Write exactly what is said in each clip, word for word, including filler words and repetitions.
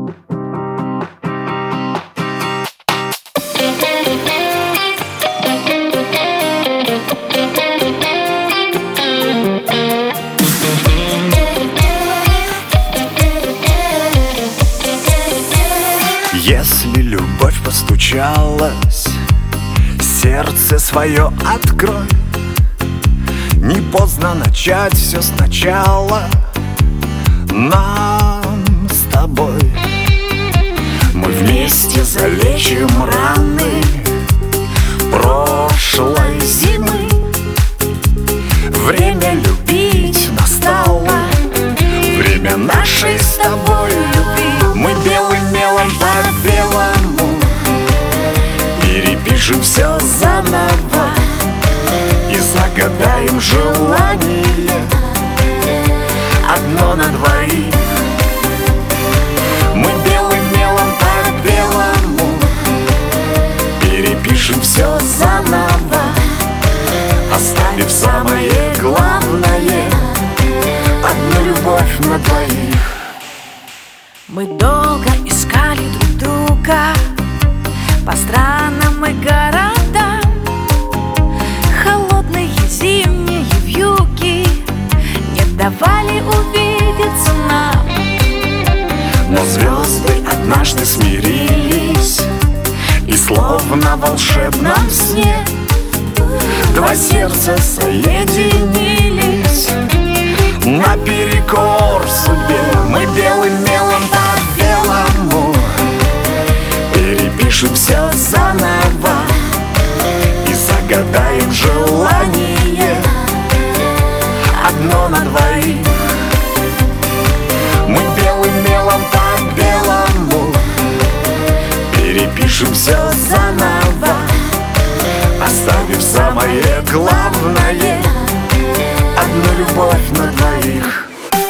Если любовь постучалась, сердце свое открой. Не поздно начать все сначала нам с тобой. Мы вместе залечим раны прошлой зимы. Время любить настало, время нашей с тобой любви. Мы белым мелом по белому перепишем все заново и загадаем желание одно на двоих. Мы белым мелом по белому перепишем все заново, оставив самое главное — одну любовь на двоих. Мы долго искали друг друга по странам и городам. Холодные зимние вьюги не давали увидеться нам. Но звезды однажды смирились, и словно в волшебном сне два сердца соединились наперекор судьбе. Мы белым мелом по белому перепишем все заново и загадаем желание одно на двоих. Мы белым мелом по белому перепишем все заново, оставив самое главное — одну любовь на двоих.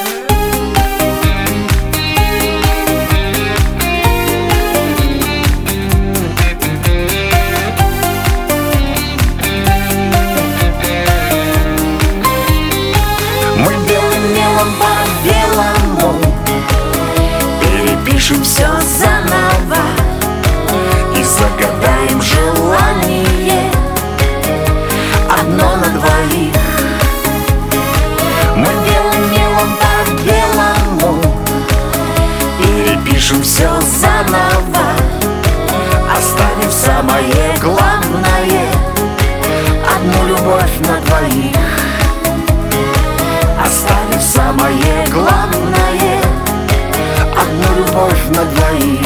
Мы белым мелом по белому перепишем все заново и загадаем желание одно на двоих. Мы белым мелом по белому перепишем все заново, оставив самое главное — одну любовь на двоих. Оставив самое главное — одну любовь на двоих.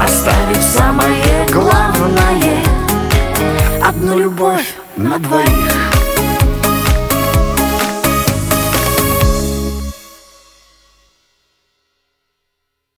Оставив самое главное — одну любовь на двоих.